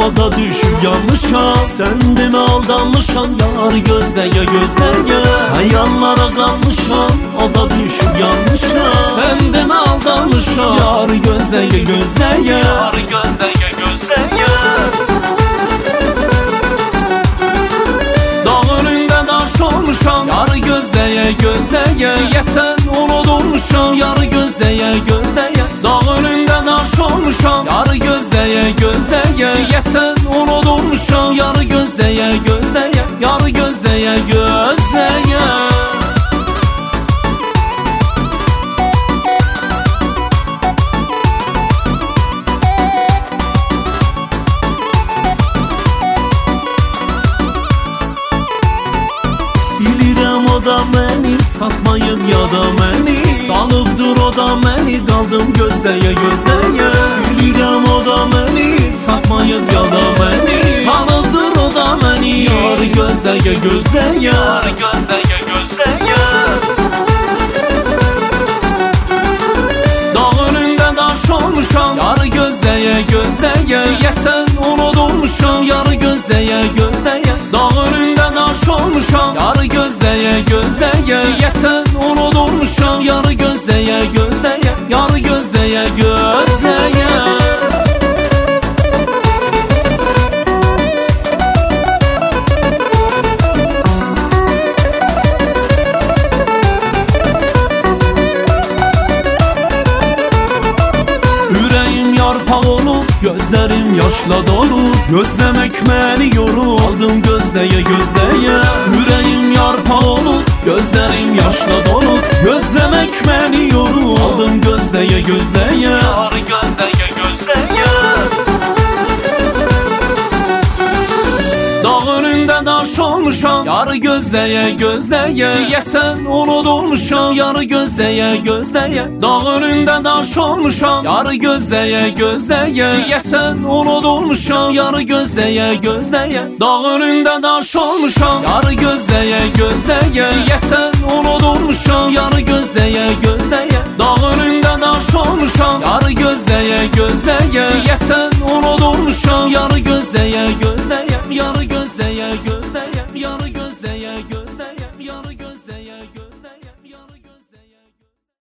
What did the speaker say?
o da düşüp yanmışam. Sen de mi aldanmışam yar gözleye gözleye. Hayallara kalmışam o da düşüp yanmışam. Sen de mi aldanmışam yar gözleye gözleye. Yar gözleye gözleye. Dağ önünde daş olmuşam yar gözleye gözleye. Yesen unudulmuşam yar gözleye gözleye. Dağ önünde daş olmuşam yar gözleye gözleye. Yesen unudulmuşam yar gözleye gözleye. Yar gözleye gözleye. Bilirəm o da məni satmayıb ya da məni. Salıbdır o da məni qaldım gözləyə gözləyə. Bilirəm o da məni satmayıb ya da məni. Salıbdır o da məni yar gözləyə gözləyə. Yar gözləyə gözləyə. Dağ önündə daş olmuşam yar gözləyə gözləyə. Yəsən unudulmuşam yar gözləyə gözləyə. Dağ önündə daş olmuşam yar gözləyə gözləyə. Yəsən unudulmuşam yar gözləyə gözləyə. Yar gözləyə gözləyə. Ürəyim yarpaq olub, gözlərim yaşla dolu. Gözləmək məni yorub, aldım gözləyə gözləyə. Ürəyim yarpaq olub, gözlərim yaşla dolu. Gözləmək məni yorub, aldım gözləyə gözləyə. Yar gözləyə gözləyə. Dağ önündə daş olmuşam yar gözləyə gözləyə. Yəsən unudulmuşam yar gözləyə gözləyə. Dağ önündə daş olmuşam yar gözləyə gözləyə. Yəsən unudulmuşam yar gözləyə gözləyə. Dağ önündə daş olmuşam yar gözləyə gözləyə. Yəsən unudulmuşam yar gözləyə gözləyə. Dağ önündə daş olmuşam yar gözləyə gözləyə. Yəsən unudulmuşam